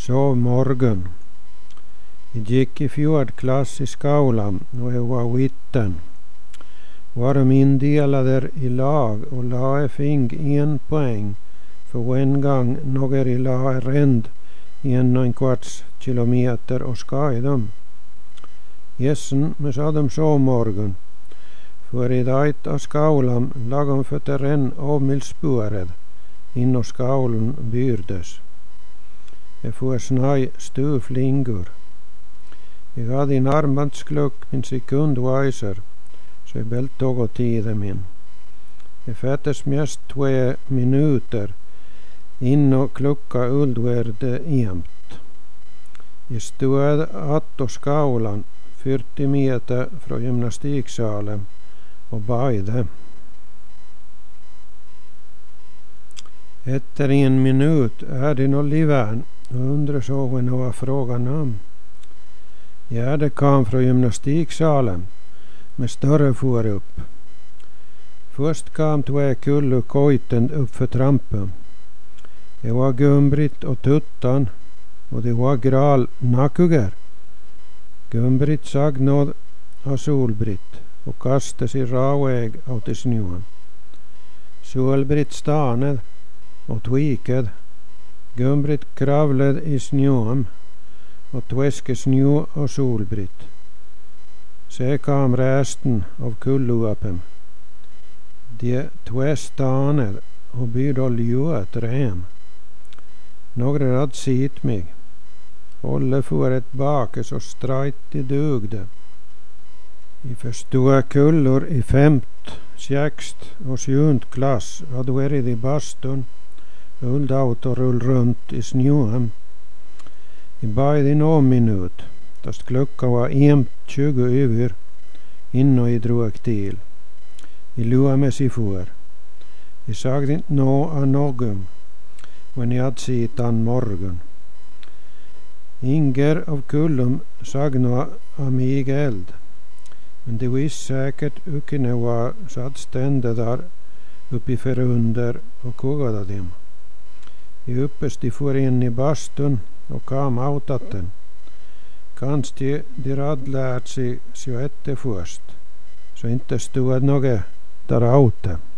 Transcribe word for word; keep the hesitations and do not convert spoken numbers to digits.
Sovmorgon. Jag gick i fjordklass i skolan och jag var vitten. Varom indelade i lag och la fick en poäng för en gång några i la rend en och en kvarts kilometer och ska dem. Jessen med sa dem sovmorgon. För i dag av skolan lagom för terren avmilspåret in och skolan byrdes. Jag får snaj stuflingor. Jag hade en armbandsklock min sekundweiser, så jag bält tog tiden min. Jag fättes mest två minuter in och klocka uldvärde jämt. Jag stod att och skolan fyrtio meter från gymnastiksalen och bajde. Efter en minut är det nog livän och undrar så vad det var frågan om. Ja, det kom från gymnastiksalen med större får upp. Först kom två kullu kojten upp för trampen. Det var Gumbrit och Tuttan och det var Gral Nakuger. Gumbrit sag nåd av Solbritt och kastade sig raväg åt i snön. Solbritt stanade och tvikade. Gumbrit kravlade i snön och tväskade snö och Solbritt. Så kom resten av kulluapen. De två stanade och bydde ljuet rem. Några hade sett mig. Hålle för ett bake så strajt i dugde. I förståa kullor i femt, sext och sjunt klass hade varit i bastun, ullt out och rull runt i snön. I bajde någon minut, fast klockan var jämt tjugo över, innan jag drog till. I lua med sig för. Jag sagde inte nå av någon, men jag hade sett an morgon. Inger av kullum sag nå av mig eld, men det visste säkert uke när var så att stände där uppe för under och kogade dem. I uppest de får in i bastun och kom outat den. Kanske de hade lärt sig så ett först, så inte stod något där ute.